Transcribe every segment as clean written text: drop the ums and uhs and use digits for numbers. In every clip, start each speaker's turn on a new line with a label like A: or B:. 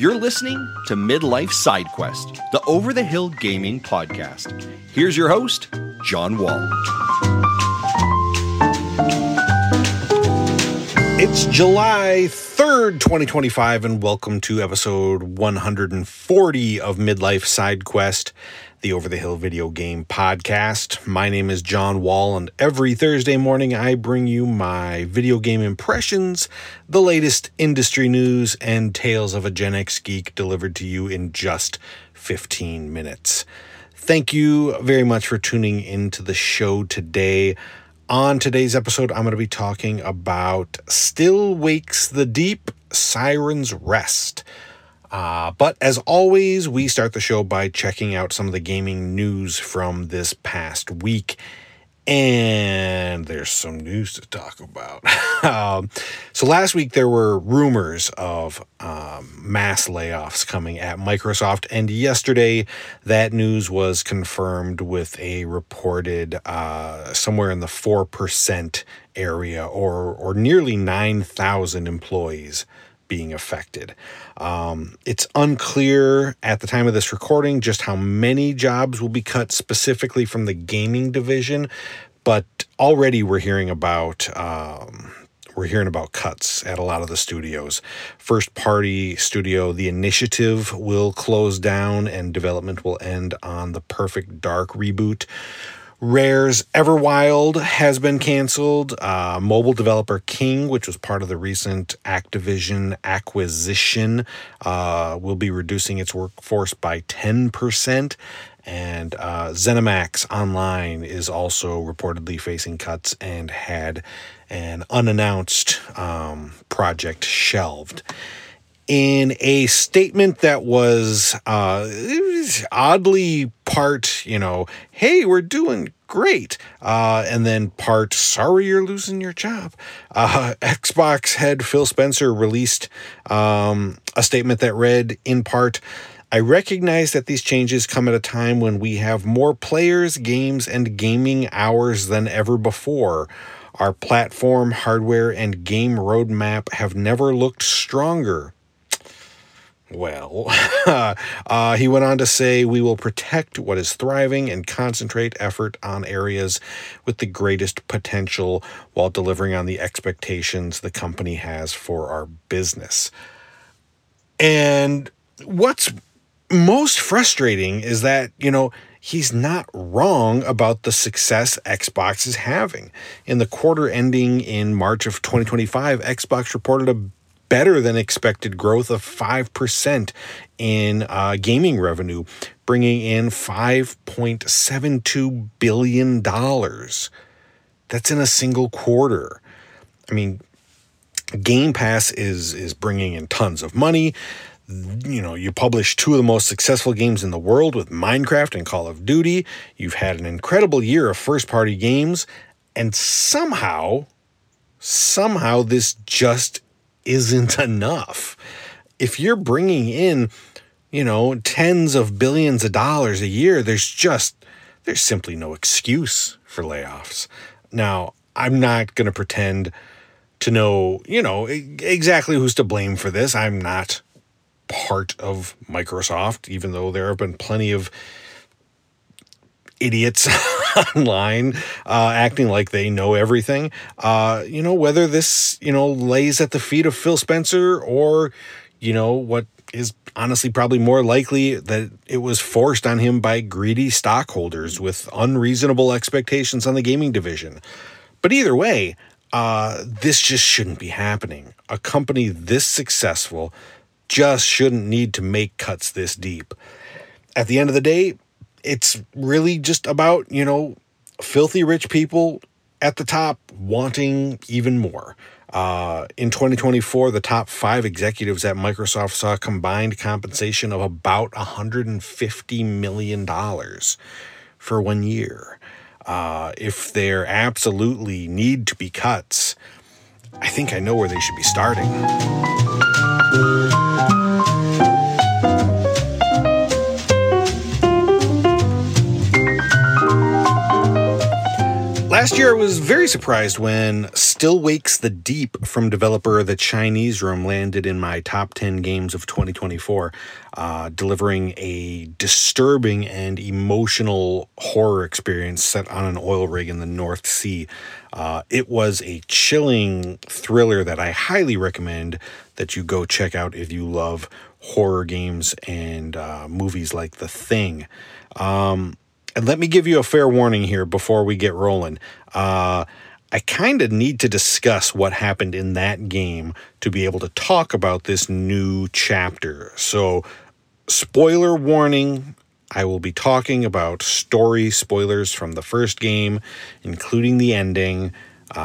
A: You're listening to Midlife Side Quest, the Over the Hill Gaming podcast. Here's your host, John Wall.
B: It's July 3rd, 2025, and welcome to episode 140 of Midlife Side Quest, the Over the Hill video game podcast. My name is John Wall, and every Thursday morning I bring you my video game impressions, the latest industry news, and tales of a Gen X geek delivered to you in just 15 minutes. Thank you very much for tuning into the show today. On today's episode, I'm going to be talking about Still Wakes the Deep, Siren's Rest. But as always, we start the show by checking out some of the gaming news from this past week. And there's some news to talk about. So last week there were rumors of mass layoffs coming at Microsoft. And yesterday that news was confirmed with a reported somewhere in the 4% area or nearly 9,000 employees being affected. It's unclear at the time of this recording just how many jobs will be cut specifically from the gaming division, but already we're hearing about cuts at a lot of the studios. First party studio The Initiative will close down and development will end on the Perfect Dark reboot. Rare's Everwild has been canceled. Mobile developer King, which was part of the recent Activision acquisition, will be reducing its workforce by 10%. And ZeniMax Online is also reportedly facing cuts and had an unannounced project shelved. In a statement that was oddly part, hey, we're doing great, and then part, sorry you're losing your job, Xbox head Phil Spencer released a statement that read, in part, I recognize that these changes come at a time when we have more players, games, and gaming hours than ever before. Our platform, hardware, and game roadmap have never looked stronger. Well, he went on to say, we will protect what is thriving and concentrate effort on areas with the greatest potential while delivering on the expectations the company has for our business. And what's most frustrating is that, he's not wrong about the success Xbox is having. In the quarter ending in March of 2025, Xbox reported a better than expected growth of 5% in gaming revenue, bringing in $5.72 billion. That's in a single quarter. I mean, Game Pass is bringing in tons of money. You publish two of the most successful games in the world with Minecraft and Call of Duty. You've had an incredible year of first-party games, and somehow this just isn't enough. If you're bringing in, tens of billions of dollars a year, there's simply no excuse for layoffs. Now, I'm not going to pretend to know, exactly who's to blame for this. I'm not part of Microsoft, even though there have been plenty of idiots online acting like they know everything. Whether this, lays at the feet of Phil Spencer or, what is honestly probably more likely that it was forced on him by greedy stockholders with unreasonable expectations on the gaming division. But either way, this just shouldn't be happening. A company this successful just shouldn't need to make cuts this deep. At the end of the day, it's really just about, filthy rich people at the top wanting even more. In 2024, the top 5 executives at Microsoft saw a combined compensation of about $150 million for 1 year. If there absolutely need to be cuts, I think I know where they should be starting. Last year, I was very surprised when Still Wakes the Deep from developer The Chinese Room landed in my top 10 games of 2024, delivering a disturbing and emotional horror experience set on an oil rig in the North Sea. It was a chilling thriller that I highly recommend that you go check out if you love horror games and movies like The Thing. And let me give you a fair warning here before we get rolling. I kind of need to discuss what happened in that game to be able to talk about this new chapter. So, spoiler warning, I will be talking about story spoilers from the first game, including the ending.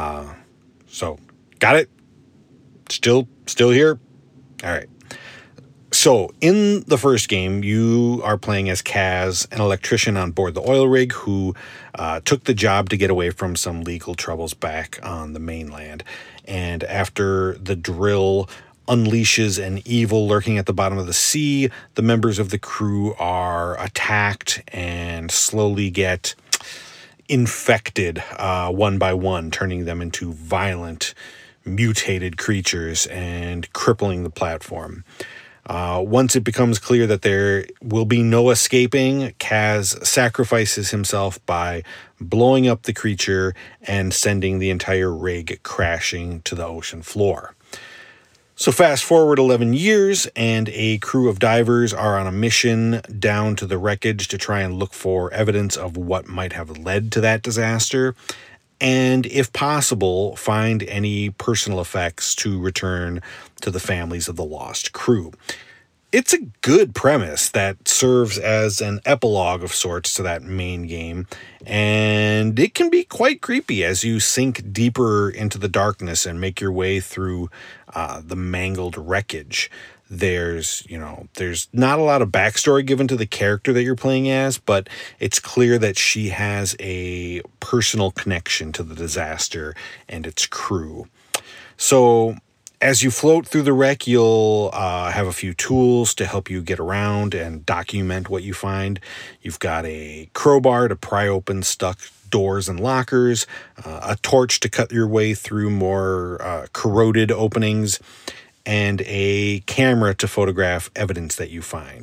B: So, got it? Still here? All right. So, in the first game, you are playing as Kaz, an electrician on board the oil rig who took the job to get away from some legal troubles back on the mainland. And after the drill unleashes an evil lurking at the bottom of the sea, the members of the crew are attacked and slowly get infected one by one, turning them into violent, mutated creatures and crippling the platform. Once it becomes clear that there will be no escaping, Kaz sacrifices himself by blowing up the creature and sending the entire rig crashing to the ocean floor. So fast forward 11 years, and a crew of divers are on a mission down to the wreckage to try and look for evidence of what might have led to that disaster, and if possible, find any personal effects to return to the families of the lost crew. It's a good premise that serves as an epilogue of sorts to that main game, and it can be quite creepy as you sink deeper into the darkness and make your way through the mangled wreckage. There's not a lot of backstory given to the character that you're playing as, but it's clear that she has a personal connection to the disaster and its crew. So as you float through the wreck, you'll have a few tools to help you get around and document what you find. You've got a crowbar to pry open stuck doors and lockers, a torch to cut your way through more corroded openings, and a camera to photograph evidence that you find.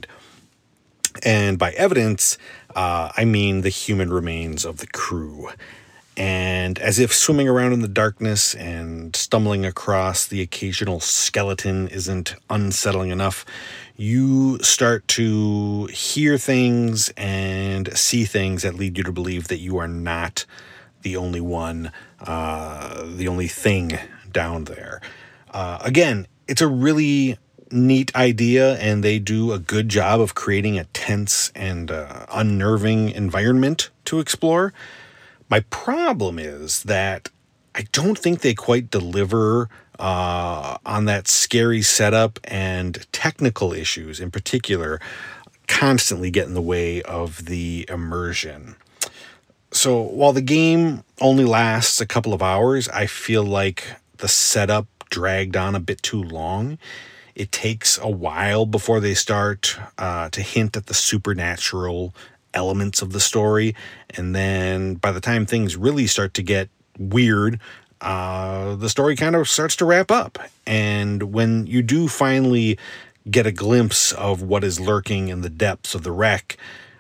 B: And by evidence, I mean the human remains of the crew. And as if swimming around in the darkness and stumbling across the occasional skeleton isn't unsettling enough, you start to hear things and see things that lead you to believe that you are not the only one, the only thing down there. Again, it's a really neat idea, and they do a good job of creating a tense and unnerving environment to explore. My problem is that I don't think they quite deliver on that scary setup, and technical issues in particular constantly get in the way of the immersion. So while the game only lasts a couple of hours, I feel like the setup dragged on a bit too long. It takes a while before they start to hint at the supernatural elements of the story, and then by the time things really start to get weird, the story kind of starts to wrap up. And when you do finally get a glimpse of what is lurking in the depths of the wreck,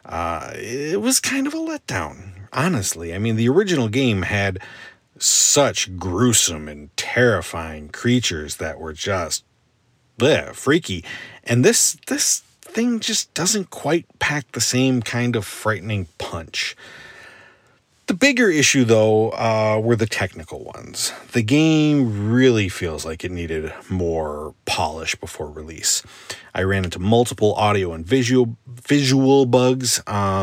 B: it was kind of a letdown, honestly. I mean, the original game had such gruesome and terrifying creatures that were just freaky. And this thing just doesn't quite pack the same kind of frightening punch. The bigger issue, though, were the technical ones. The game really feels like it needed more polish before release. I ran into multiple audio and visual bugs,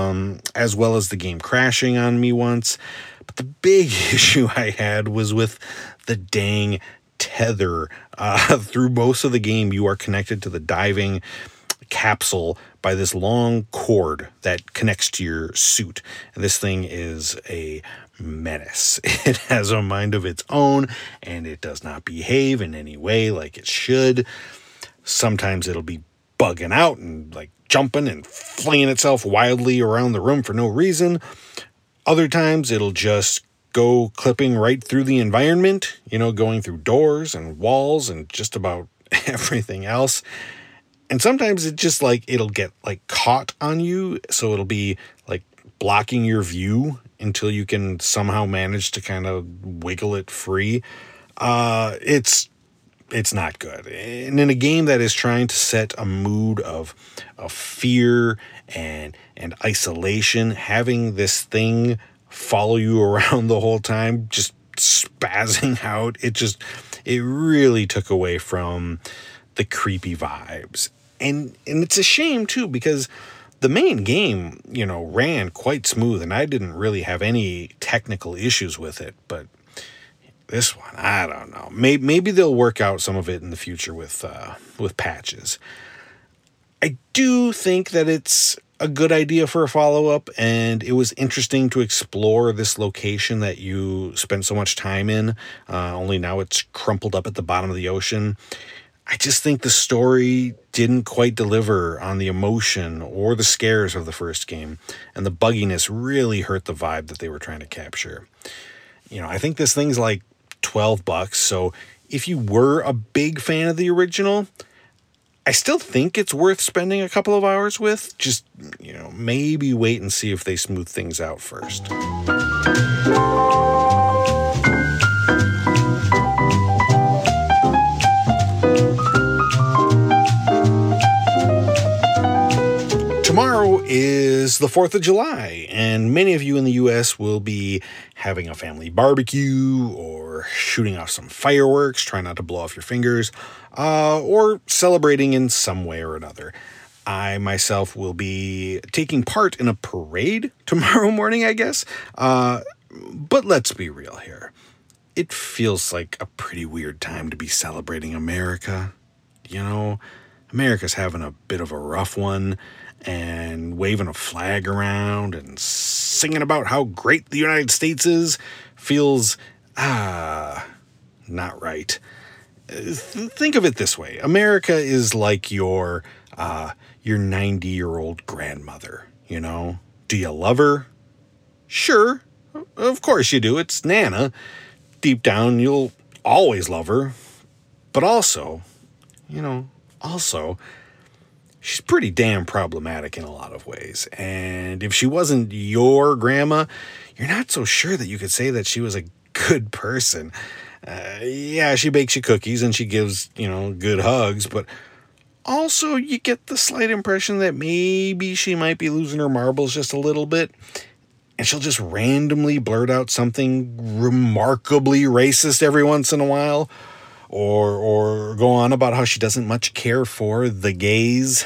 B: as well as the game crashing on me once. But the big issue I had was with the dang tether. Through most of the game, you are connected to the diving capsule by this long cord that connects to your suit. And this thing is a menace. It has a mind of its own, and it does not behave in any way like it should. Sometimes it'll be bugging out and like jumping and flinging itself wildly around the room for no reason. Other times it'll just go clipping right through the environment, going through doors and walls and just about everything else. And sometimes it just it'll get caught on you. So it'll be blocking your view until you can somehow manage to kind of wiggle it free. It's not good. And in a game that is trying to set a mood of fear and isolation, having this thing follow you around the whole time, just spazzing out, it really took away from the creepy vibes. And it's a shame too, because the main game, ran quite smooth and I didn't really have any technical issues with it, but this one, I don't know. Maybe they'll work out some of it in the future with patches. I do think that it's a good idea for a follow-up, and it was interesting to explore this location that you spent so much time in, only now it's crumpled up at the bottom of the ocean. I just think the story didn't quite deliver on the emotion or the scares of the first game, and the bugginess really hurt the vibe that they were trying to capture. I think this thing's $12, so if you were a big fan of the original, I still think it's worth spending a couple of hours with. Just, maybe wait and see if they smooth things out first. Tomorrow is the 4th of July, and many of you in the U.S. will be having a family barbecue or shooting off some fireworks, try not to blow off your fingers, or celebrating in some way or another. I myself will be taking part in a parade tomorrow morning, I guess. But let's be real here. It feels like a pretty weird time to be celebrating America. America's having a bit of a rough one, and waving a flag around and singing about how great the United States is feels, not right. Think of it this way. America is like your 90-year-old grandmother, Do you love her? Sure, of course you do. It's Nana. Deep down, you'll always love her. But also, she's pretty damn problematic in a lot of ways. And if she wasn't your grandma, you're not so sure that you could say that she was a good person. Yeah, she bakes you cookies and she gives, good hugs, but also you get the slight impression that maybe she might be losing her marbles just a little bit. And she'll just randomly blurt out something remarkably racist every once in a while. Or go on about how she doesn't much care for the gays,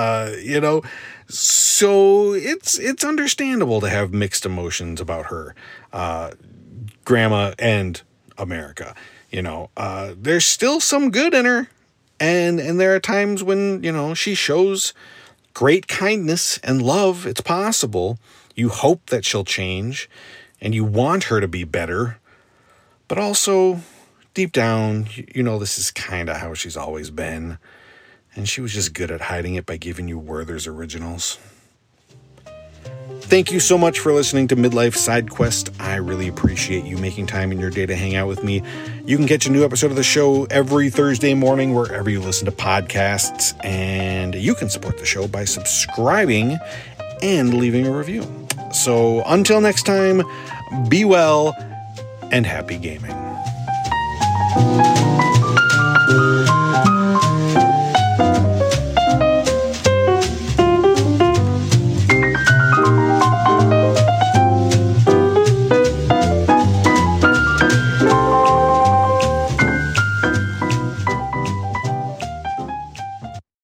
B: So it's understandable to have mixed emotions about her, grandma and America. There's still some good in her, and there are times when she shows great kindness and love. It's possible. You hope that she'll change, and you want her to be better, but also, deep down, this is kind of how she's always been. And she was just good at hiding it by giving you Werther's Originals. Thank you so much for listening to Midlife Side Quest. I really appreciate you making time in your day to hang out with me. You can catch a new episode of the show every Thursday morning wherever you listen to podcasts. And you can support the show by subscribing and leaving a review. So until next time, be well and happy gaming.